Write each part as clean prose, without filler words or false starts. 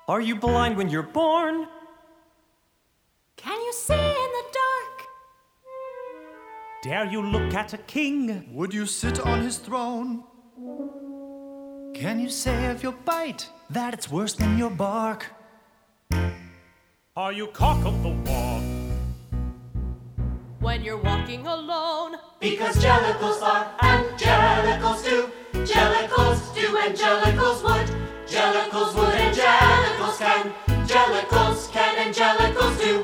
Are you blind when you're born? Can you see in the dark? Dare you look at a king? Would you sit on his throne? Can you say of your bite that it's worse than your bark? Are you cock of the walk? When you're walking alone? Because jellicles are and jellicles do. Jellicles do and jellicles would. Jellicles would and jellicles can. Jellicles can and jellicles do.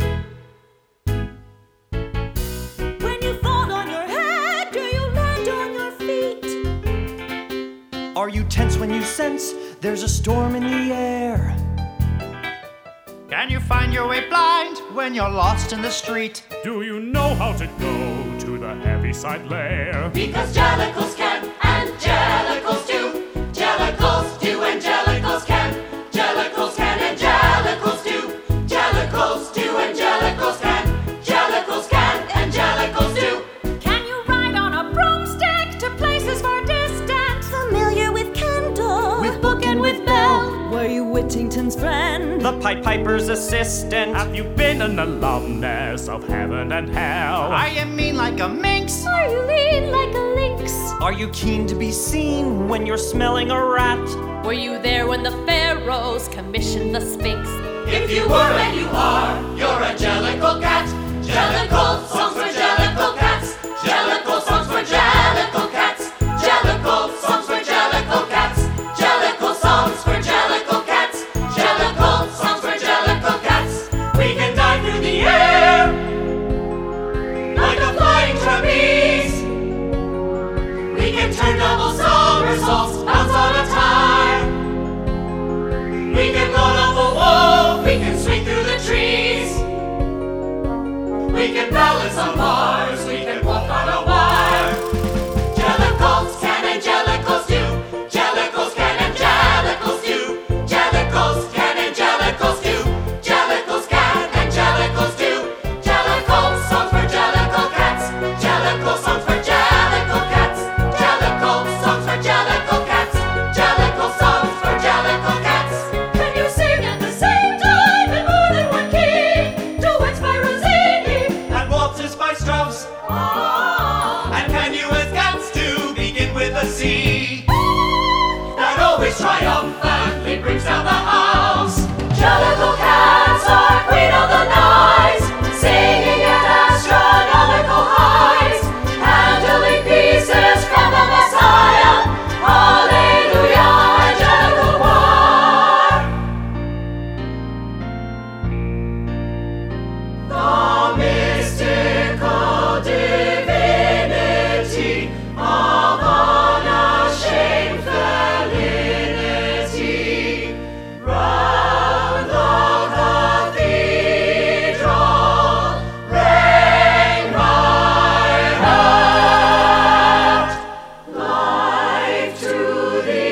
When you fall on your head, do you land on your feet? Are you tense when you sense there's a storm in the air? Can you find your way blind when you're lost in the street? Do you know how to go to the Heaviside lair? Because jellicles can and jellicles do. Jellicles do and jellicles can. Jellicles can and jellicles do. Jellicles do and jellicles can. Jellicles can and jellicles do. Can you ride on a broomstick to places far distant? Familiar with Kendall, With book and with bell. were you Whittington's friend? The Pied Piper's assistant. Have you been an alumnus of heaven and hell? Are you mean like a minx? Are you lean like a lynx? Are you keen to be seen when you're smelling a rat? Were you there when the pharaohs commissioned the Sphinx? If you were and you are, you're a jellicle cat. Jellicle songs for jellicle cats. Jellicle songs for jellicle cats. Jellicle songs for jellicle cats. Jellicle songs for jellicle cats. Jellicle songs for jellicle cats. We can dive through the air like a flying trapeze. We can turn double somersaults, bounce on a tire. We can load up a wall, we can swing through the trees. We can balance on bars, we can walk on a wire. Jellicles can and jellicles do. Jellicles can and jellicles do. Jellicles can and jellicles do. Jellicles can and jellicles do. Jellicle songs for jellicle cats. Jellicle songs for jellicle cats. Jellicle songs for jellicle cats. Jellicle songs for jellicle cats. Can you sing at the same time in more than one key? Duets by Rossini And waltzes by Strauss. and can you as cats do begin with a C? That always triumphantly brings down the house. Jellicle cats are queen of the night, singing at astronomical heights, handling pieces from the Messiah. Hallelujah, Jellicle choir. The mystical divinity of unashamed femininity. Round the cathedral, ring my heart. Life to the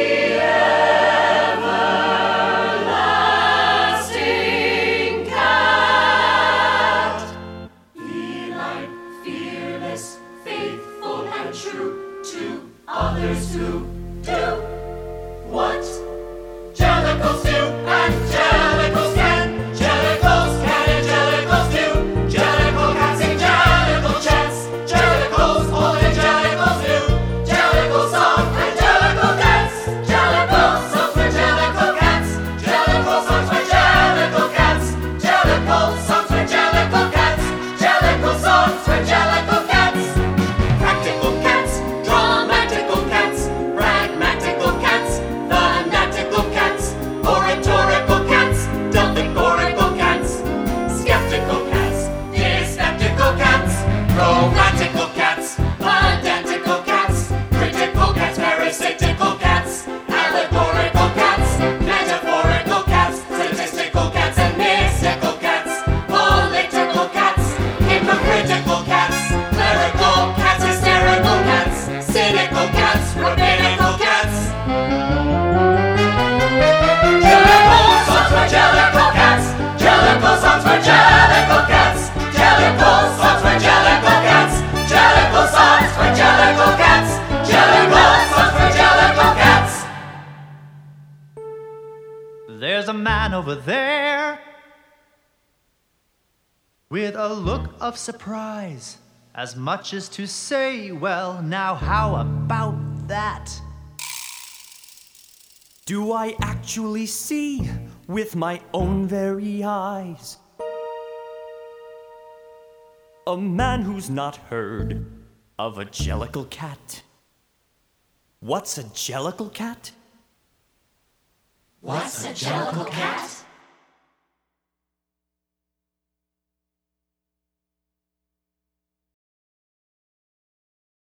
everlasting cat. Feline, fearless, faithful and true to others who do what jellicles do and jellicles can. Jellicles can and jellicles do. Jellicle cats sing jellicle chants. Jellicles all and jellicles do. Jellicle song and jellicle dance. Jellicle songs for jellicle cats. Jellicle songs for jellicle cats. Jellicle songs for jellicle cats. Jellicle songs for jellicle cats. Practical cats, dramatical cats, pragmatical cats, fanatical cats, oratorical cats. There's a man over there with a look of surprise, as much as to say, well, now how about that? Do I actually see with my own very eyes a man who's not heard of a Jellicle cat? What's a Jellicle cat? What's a Jellicle cat?